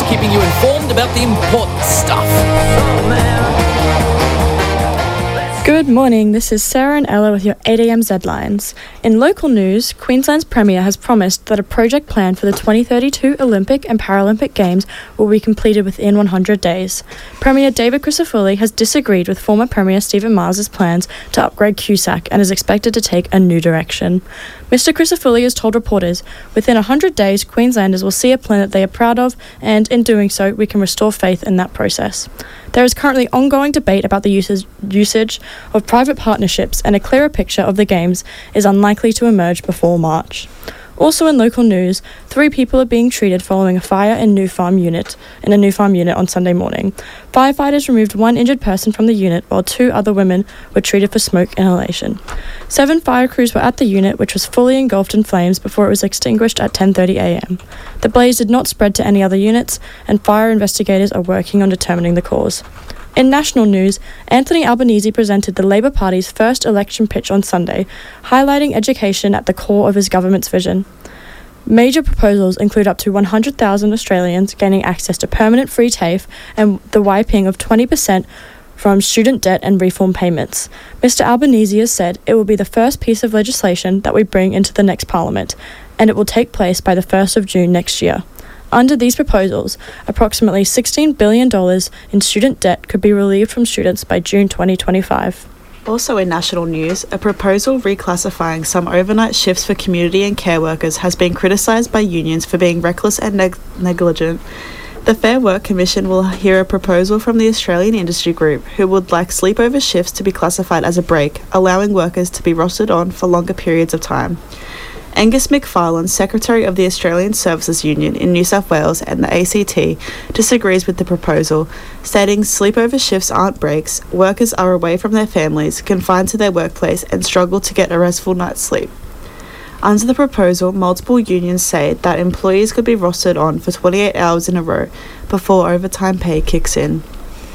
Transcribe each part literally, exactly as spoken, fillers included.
keeping you informed about the important stuff. Good morning, this is Sarah and Ella with your eight a m Z-Lines. In local news, Queensland's Premier has promised that a project plan for the twenty thirty-two Olympic and Paralympic Games will be completed within one hundred days. Premier David Crisafulli has disagreed with former Premier Stephen Miles's plans to upgrade Q S A C and is expected to take a new direction. Mister Crisafulli has told reporters, within one hundred days, Queenslanders will see a plan that they are proud of, and in doing so, we can restore faith in that process. There is currently ongoing debate about the usage, usage of private partnerships, and a clearer picture of the Games is unlikely to emerge before March. Also in local news, three people are being treated following a fire in New Farm unit in a New Farm unit on Sunday morning. Firefighters removed one injured person from the unit, while two other women were treated for smoke inhalation. Seven fire crews were at the unit, which was fully engulfed in flames before it was extinguished at ten thirty a m. The blaze did not spread to any other units, and fire investigators are working on determining the cause. In national news, Anthony Albanese presented the Labour Party's first election pitch on Sunday, highlighting education at the core of his government's vision. Major proposals include up to one hundred thousand Australians gaining access to permanent free TAFE and the wiping of twenty percent from student debt and reform payments. Mister Albanese has said it will be the first piece of legislation that we bring into the next Parliament, and it will take place by the first of June next year. Under these proposals, approximately sixteen billion dollars in student debt could be relieved from students by June twenty twenty-five. Also in national news, a proposal reclassifying some overnight shifts for community and care workers has been criticised by unions for being reckless and neg- negligent. The Fair Work Commission will hear a proposal from the Australian Industry Group, who would like sleepover shifts to be classified as a break, allowing workers to be rostered on for longer periods of time. Angus McFarlane, Secretary of the Australian Services Union in New South Wales and the A C T, disagrees with the proposal, stating sleepover shifts aren't breaks, workers are away from their families, confined to their workplace, and struggle to get a restful night's sleep. Under the proposal, multiple unions say that employees could be rostered on for twenty-eight hours in a row before overtime pay kicks in.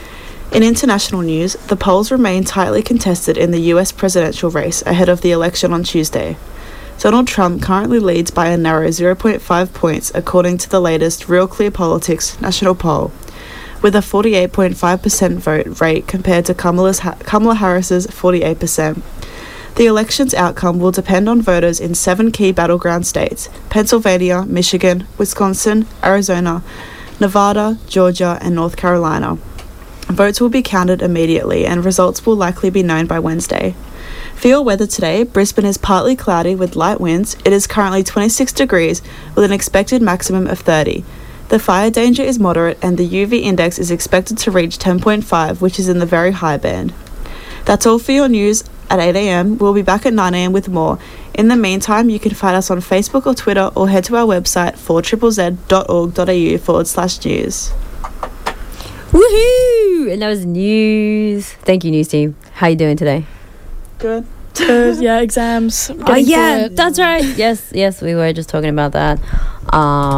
In international news, the polls remain tightly contested in the U S presidential race ahead of the election on Tuesday. Donald Trump currently leads by a narrow zero point five points according to the latest Real Clear Politics national poll, with a forty-eight point five percent vote rate compared to Kamala's, Kamala Harris's forty-eight percent. The election's outcome will depend on voters in seven key battleground states: Pennsylvania, Michigan, Wisconsin, Arizona, Nevada, Georgia, and North Carolina. Votes will be counted immediately, and results will likely be known by Wednesday. For your weather today, Brisbane is partly cloudy with light winds. It is currently twenty-six degrees with an expected maximum of thirty. The fire danger is moderate and the U V index is expected to reach ten point five, which is in the very high band. That's all for your news at eight a m. We'll be back at nine a m with more. In the meantime, you can find us on Facebook or Twitter or head to our website four z z dot org dot a u forward slash news. Woohoo! And that was news. Thank you, news team. How you doing today? Good. Good, yeah, exams. Oh, yeah, that's right. Yes, yes, we were just talking about that. Um,